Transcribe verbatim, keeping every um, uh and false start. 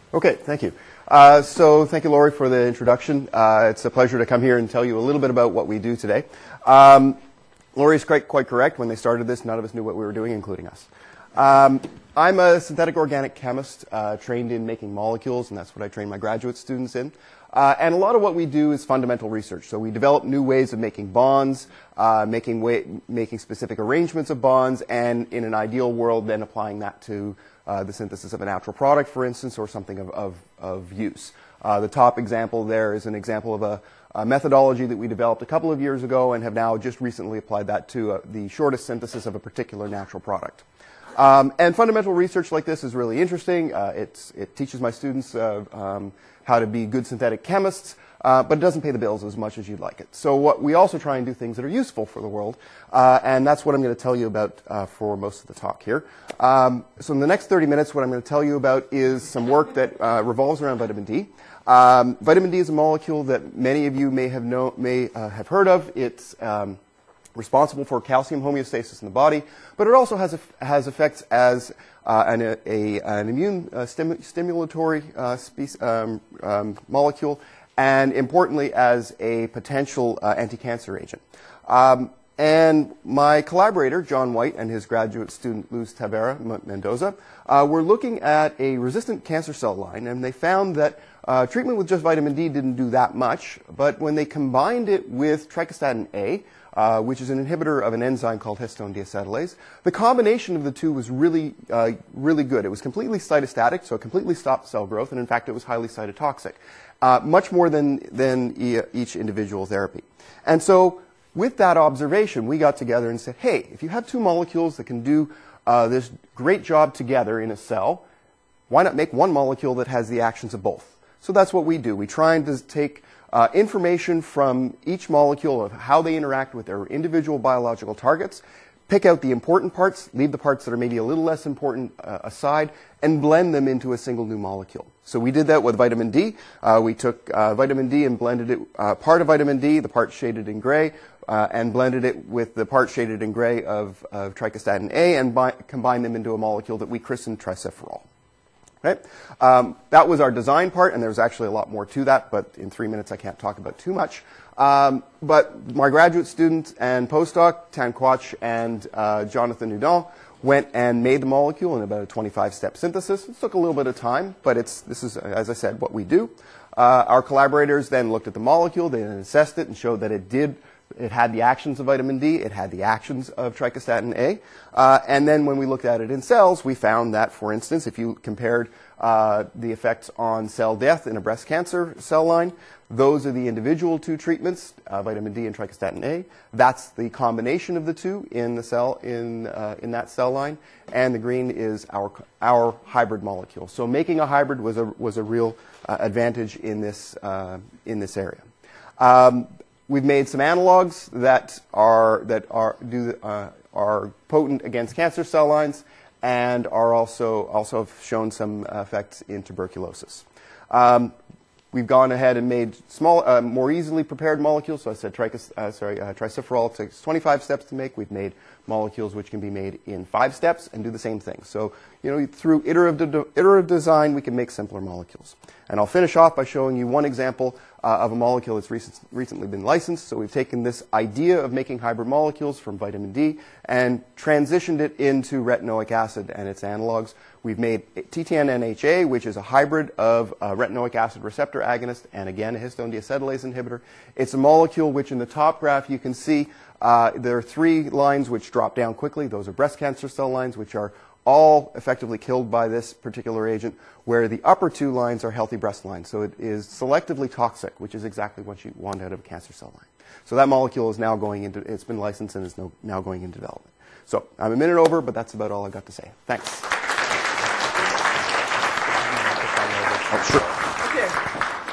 Okay, thank you. Uh, so thank you, Laurie, for the introduction. Uh, it's a pleasure to come here and tell you a little bit about what we do today. Um, Laurie's quite, quite correct. When they started this, none of us knew what we were doing, including us. Um, I'm a synthetic organic chemist uh, trained in making molecules, and that's what I train my graduate students in. Uh, and a lot of what we do is fundamental research. So we develop new ways of making bonds, uh, making, way, making specific arrangements of bonds, and in an ideal world, then applying that to uh, the synthesis of a natural product, for instance, or something of, of, of use. Uh, the top example there is an example of a, a methodology that we developed a couple of years ago and have now just recently applied that to uh, the shortest synthesis of a particular natural product. Um, and fundamental research like this is really interesting. Uh, it's, it teaches my students uh, um, how to be good synthetic chemists, uh, but it doesn't pay the bills as much as you'd like it. So what we also try and do things that are useful for the world, uh, and that's what I'm going to tell you about uh, for most of the talk here. Um, so in the next thirty minutes, what I'm going to tell you about is some work that uh, revolves around vitamin D. Um, vitamin D is a molecule that many of you may have, know, may, uh, have heard of. It's um, responsible for calcium homeostasis in the body, but it also has, a, has effects as uh, an, a, an immune uh, stimu stimulatory uh, species, um, um, molecule, and importantly as a potential uh, anti-cancer agent. Um, and my collaborator, John White, and his graduate student, Luz Tavera Mendoza, uh, were looking at a resistant cancer cell line, and they found that uh, treatment with just vitamin D didn't do that much, but when they combined it with trichostatin A, Uh, which is an inhibitor of an enzyme called histone deacetylase. The combination of the two was really, uh, really good. It was completely cytostatic, so it completely stopped cell growth, and in fact, it was highly cytotoxic, uh, much more than, than e each individual therapy. And so, with that observation, we got together and said, hey, if you have two molecules that can do uh, this great job together in a cell, why not make one molecule that has the actions of both? So that's what we do. We try and just take Uh, information from each molecule of how they interact with their individual biological targets, pick out the important parts, leave the parts that are maybe a little less important uh, aside, and blend them into a single new molecule. So we did that with vitamin D. Uh, we took uh, vitamin D and blended it, uh, part of vitamin D, the part shaded in gray, uh, and blended it with the part shaded in gray of, of trichostatin A, and combined them into a molecule that we christened tricephalol. Right? Um, that was our design part, and there's actually a lot more to that, but in three minutes I can't talk about too much. Um, but my graduate student and postdoc, Tan Quach and uh, Jonathan Houdon, went and made the molecule in about a twenty-five step synthesis. It took a little bit of time, but it's, this is, as I said, what we do. Uh, our collaborators then looked at the molecule, they then assessed it and showed that it did It had the actions of vitamin D. It had the actions of trichostatin A. Uh, and then when we looked at it in cells, we found that, for instance, if you compared uh, the effects on cell death in a breast cancer cell line, those are the individual two treatments, uh, vitamin D and trichostatin A. That's the combination of the two in the cell in uh, in that cell line. And the green is our our hybrid molecule. So making a hybrid was a was a real uh, advantage in this uh, in this area. Um, We've made some analogs that are that are do uh, are potent against cancer cell lines, and are also also have shown some effects in tuberculosis. Um, we've gone ahead and made small, uh, more easily prepared molecules. So I said tricos, uh, sorry, uh, tricephalol takes twenty-five steps to make. We've made molecules which can be made in five steps and do the same thing. So you know, through iterative de iterative design, we can make simpler molecules. And I'll finish off by showing you one example Uh, of a molecule that's recent, recently been licensed. So we've taken this idea of making hybrid molecules from vitamin D and transitioned it into retinoic acid and its analogs. We've made T T N N H A, which is a hybrid of a retinoic acid receptor agonist and, again, a histone deacetylase inhibitor. It's a molecule which, in the top graph, you can see uh, there are three lines which drop down quickly. Those are breast cancer cell lines, which are all effectively killed by this particular agent, where the upper two lines are healthy breast lines. So it is selectively toxic, which is exactly what you want out of a cancer cell line. So that molecule is now going into, it's been licensed and is no, now going into development. So I'm a minute over, but that's about all I've got to say. Thanks. Oh, sure.